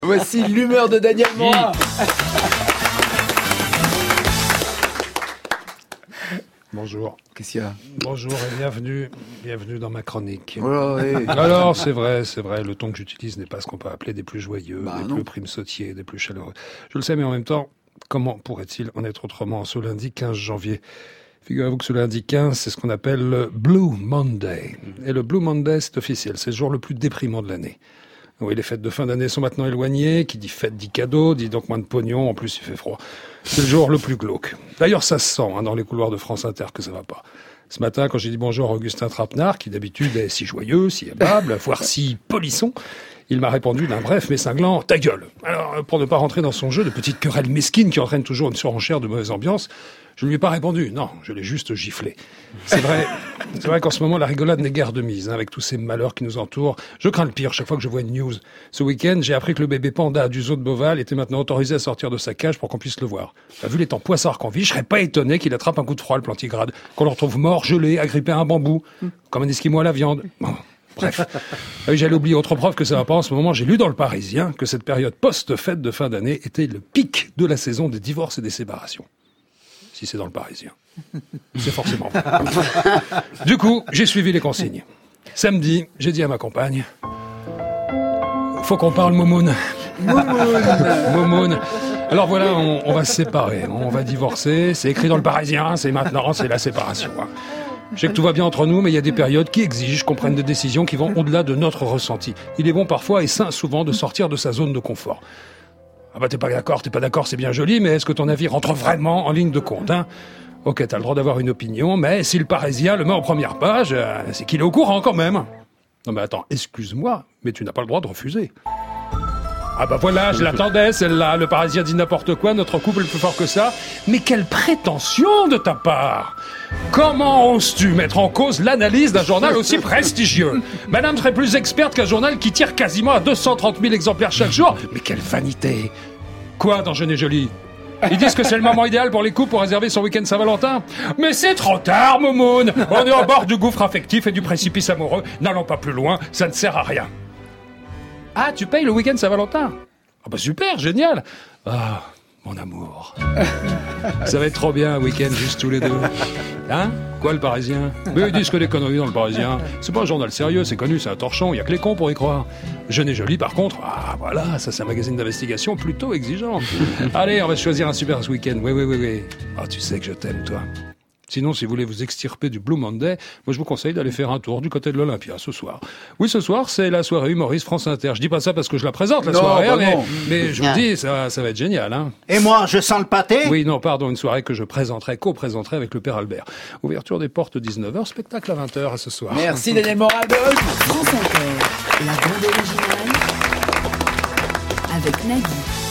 Voici l'humeur de Daniel Morat. Bonjour. Qu'est-ce qu'il y a ? Bonjour et bienvenue dans ma chronique. Oh, hey. Alors, c'est vrai, le ton que j'utilise n'est pas ce qu'on peut appeler des plus joyeux, des non. plus primesautiers, des plus chaleureux. Je le sais, mais en même temps, comment pourrait-il en être autrement ce lundi 15 janvier ? Figurez-vous que ce lundi 15, c'est ce qu'on appelle le Blue Monday. Et le Blue Monday, c'est officiel, c'est le jour le plus déprimant de l'année. Oui, les fêtes de fin d'année sont maintenant éloignées. Qui dit fête dit cadeau, dit donc moins de pognon. En plus, il fait froid. C'est le jour le plus glauque. D'ailleurs, ça se sent dans les couloirs de France Inter que ça va pas. Ce matin, quand j'ai dit bonjour à Augustin Trapenard, qui d'habitude est si joyeux, si aimable, voire si polisson, il m'a répondu d'un bref mais cinglant « ta gueule ». Alors, pour ne pas rentrer dans son jeu de petite querelle mesquine qui entraîne toujours une surenchère de mauvaise ambiance, je ne lui ai pas répondu. Non, je l'ai juste giflé. C'est vrai qu'en ce moment, la rigolade n'est guère de mise, avec tous ces malheurs qui nous entourent. Je crains le pire chaque fois que je vois une news. Ce week-end, j'ai appris que le bébé panda du zoo de Beauval était maintenant autorisé à sortir de sa cage pour qu'on puisse le voir. Vu les temps poissards qu'on vit, je serais pas étonné qu'il attrape un coup de froid, le plantigrade, qu'on le retrouve mort, gelé, agrippé à un bambou, comme un esquimau à la viande. Bon. Bref. J'allais oublier autre preuve que ça va pas en ce moment. J'ai lu dans Le Parisien que cette période post-fête de fin d'année était le pic de la saison des divorces et des séparations. Si c'est dans Le Parisien. C'est forcément vrai. Du coup, j'ai suivi les consignes. Samedi, j'ai dit à ma compagne, faut qu'on parle Moumoun. Moumoun. Alors voilà, on va se séparer, on va divorcer, c'est écrit dans Le Parisien, c'est maintenant, c'est la séparation. Je sais que tout va bien entre nous, mais il y a des périodes qui exigent qu'on prenne des décisions qui vont au-delà de notre ressenti. Il est bon parfois et sain souvent de sortir de sa zone de confort. Ah bah t'es pas d'accord, c'est bien joli, mais est-ce que ton avis rentre vraiment en ligne de compte, hein ? Ok, t'as le droit d'avoir une opinion, mais si le Parisien le met en première page, c'est qu'il est au courant quand même. Non mais attends, excuse-moi, mais tu n'as pas le droit de refuser. Ah bah voilà, je l'attendais celle-là, le Parisien dit n'importe quoi, notre couple est plus fort que ça. Mais quelle prétention de ta part ! Comment oses-tu mettre en cause l'analyse d'un journal aussi prestigieux ? Madame serait plus experte qu'un journal qui tire quasiment à 230 000 exemplaires chaque jour. Mais quelle vanité ! Quoi dans Jeune et Jolie ? Ils disent que c'est le moment idéal pour les couples pour réserver son week-end Saint-Valentin. Mais c'est trop tard, Moumoun ! On est au bord du gouffre affectif et du précipice amoureux. N'allons pas plus loin, ça ne sert à rien. Ah, tu payes le week-end Saint-Valentin ? Ah bah super, génial. Ah, mon amour. Ça va être trop bien un week-end juste tous les deux. Hein ? Quoi, Le Parisien ? Mais ils disent que des conneries dans Le Parisien. C'est pas un journal sérieux, c'est connu, c'est un torchon, il y a que les cons pour y croire. Jeune et Jolie, par contre, ah voilà, ça c'est un magazine d'investigation plutôt exigeant. Allez, on va choisir un super ce week-end. Oui. Ah, tu sais que je t'aime, toi. Sinon, si vous voulez vous extirper du Blue Monday, moi je vous conseille d'aller faire un tour du côté de l'Olympia ce soir. Oui, ce soir, c'est la soirée humoriste France Inter. Je dis pas ça parce que je la présente, la soirée, mais je vous dis, ça va être génial. Hein. Et moi, je sens le pâté ? Oui, non, pardon, une soirée que je co-présenterai avec le Père Albert. Ouverture des portes 19h, spectacle à 20h à ce soir. Merci Daniel Morat. France Inter, la bande originale avec Nagui.